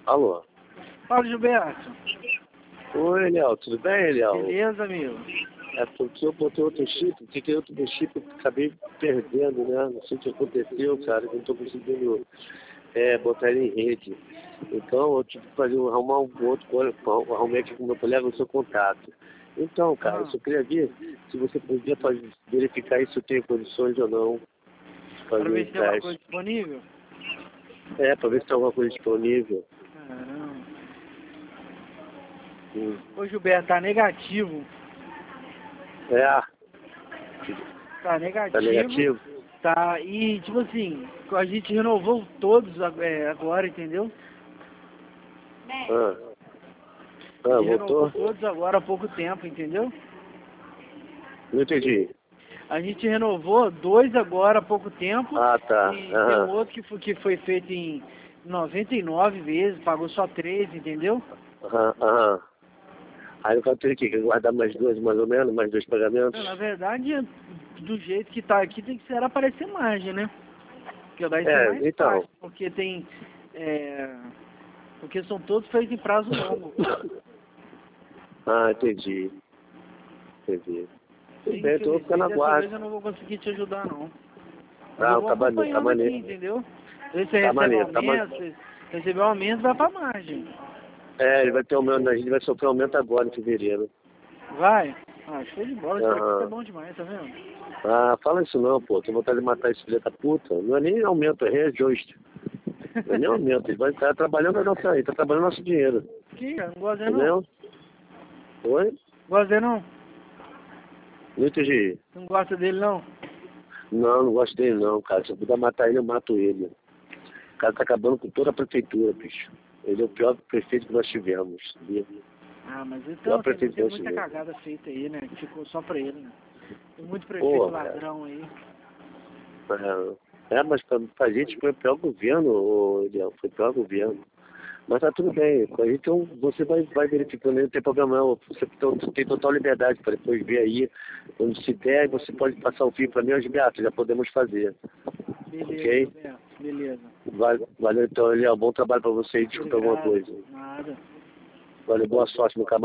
Alô? Fala, Gilberto. Oi, Eliel, tudo bem, Eliel? Beleza, amigo? É porque eu botei outro chip, fiquei outro chip, eu acabei perdendo, né? Não sei o que aconteceu, cara, eu não tô conseguindo botar ele em rede. Então eu tive que arrumar um outro, arrumei aqui com o meu colega o seu contato. Então, cara, eu só queria ver se você podia verificar isso tem condições ou não. Para Fazer ver um se tem alguma teste. coisa disponível? Pra ver se tem alguma coisa disponível. Caramba. Hum. Ô, Gilberto, tá negativo. Tá negativo. Tá negativo? Tá, e tipo assim, a gente renovou todos agora, entendeu? A gente Voltou? renovou todos agora há pouco tempo, entendeu? Não entendi. A gente renovou 2 agora há pouco tempo. Ah, tá. E tem um outro que foi feito em 99 vezes, pagou só 3, entendeu? Aí eu vou ter que guardar mais duas, mais ou menos, mais dois pagamentos? Não, na verdade, do jeito que tá aqui, tem que ser aparecer margem, né? Porque vai ser mais então. fácil, porque tem... porque são todos feitos em prazo longo. Entendi. Tudo bem, Infelizmente, então eu vou ficar na dessa guarda. vez eu não vou conseguir te ajudar, não. Mas eu vou Tá acompanhando aqui, maneiro. entendeu? Se você Tá recebe maneiro, aumento, se receber aumento, vai pra margem. ele vai ter aumento, a gente vai sofrer aumento agora em fevereiro. Vai? Show de bola, isso aqui é bom demais, tá vendo? Fala isso não, pô. Tô vontade de matar esse filho da puta. Não é nem aumento, é reajuste. Não é nem aumento, ele vai estar trabalhando ele tá trabalhando nosso dinheiro. Que? Não gosto dele, não. Entendeu? Oi? Gosta dele, não? Não entendi. Não gosta dele, não? Não gosto dele não, cara. Se eu puder matar ele, eu mato ele. O cara tá acabando com toda a prefeitura, bicho. Ele é o pior prefeito que nós tivemos, sabia? Mas então tem muita mesmo. cagada feita aí, né? Que ficou só pra ele, né? Tem muito prefeito Cara. ladrão aí. Mas pra gente foi o pior governo, Eliel, foi o pior governo. Mas tá tudo bem, a gente, então, você vai verificando aí, não tem problema não. Você tem total liberdade para depois ver aí. Quando se der, você pode passar o fio para mim, Gilberto, já podemos fazer. Beleza, Ok? Gilberto, beleza. Valeu então, Eliel, bom trabalho para você e desculpa alguma coisa. Nada. Valeu, boa sorte, meu camarada.